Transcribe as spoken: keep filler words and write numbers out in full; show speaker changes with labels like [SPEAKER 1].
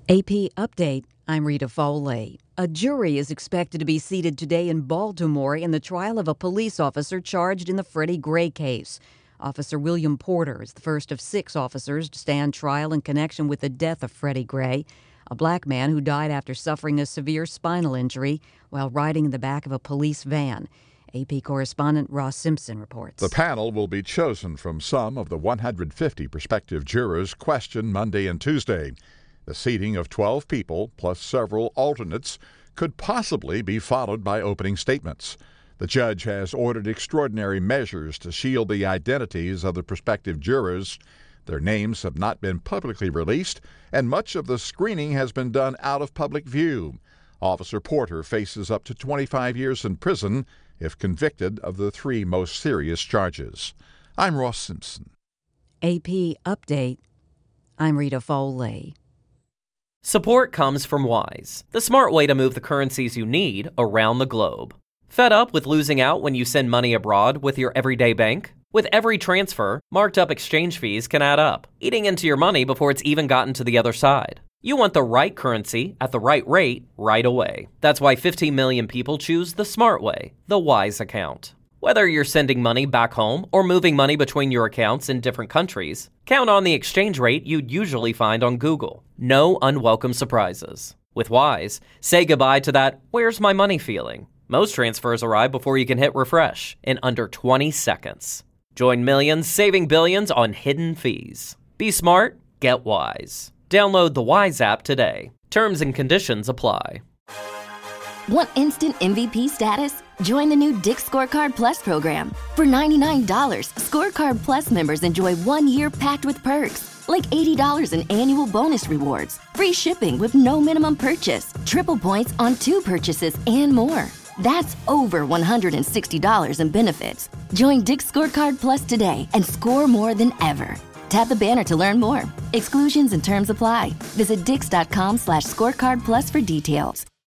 [SPEAKER 1] A P Update, I'm Rita Foley. A jury is expected to be seated today in Baltimore in the trial of a police officer charged in the Freddie Gray case. Officer William Porter is the first of six officers to stand trial in connection with the death of Freddie Gray, a black man who died after suffering a severe spinal injury while riding in the back of a police van. A P correspondent Ross Simpson reports.
[SPEAKER 2] The panel will be chosen from some of the one hundred fifty prospective jurors questioned Monday and Tuesday. The seating of twelve people, plus several alternates, could possibly be followed by opening statements. The judge has ordered extraordinary measures to shield the identities of the prospective jurors. Their names have not been publicly released, and much of the screening has been done out of public view. Officer Porter faces up to twenty-five years in prison if convicted of the three most serious charges. I'm Ross Simpson.
[SPEAKER 1] A P Update, I'm Rita Foley.
[SPEAKER 3] Support comes from Wise, the smart way to move the currencies you need around the globe. Fed up with losing out when you send money abroad with your everyday bank? With every transfer, marked up exchange fees can add up, eating into your money before it's even gotten to the other side. You want the right currency at the right rate right away. That's why fifteen million people choose the smart way, the Wise account. Whether you're sending money back home or moving money between your accounts in different countries, count on the exchange rate you'd usually find on Google. No unwelcome surprises. With Wise, say goodbye to that "where's my money" feeling. Most transfers arrive before you can hit refresh in under twenty seconds. Join millions saving billions on hidden fees. Be smart, get Wise. Download the Wise app today. Terms and conditions apply.
[SPEAKER 4] Want instant M V P status? Join the new Dick's Scorecard Plus program. For ninety-nine dollars, Scorecard Plus members enjoy one year packed with perks, like eighty dollars in annual bonus rewards, free shipping with no minimum purchase, triple points on two purchases, and more. That's over one hundred sixty dollars in benefits. Join Dick's Scorecard Plus today and score more than ever. Tap the banner to learn more. Exclusions and terms apply. Visit dix.com slash scorecard plus for details.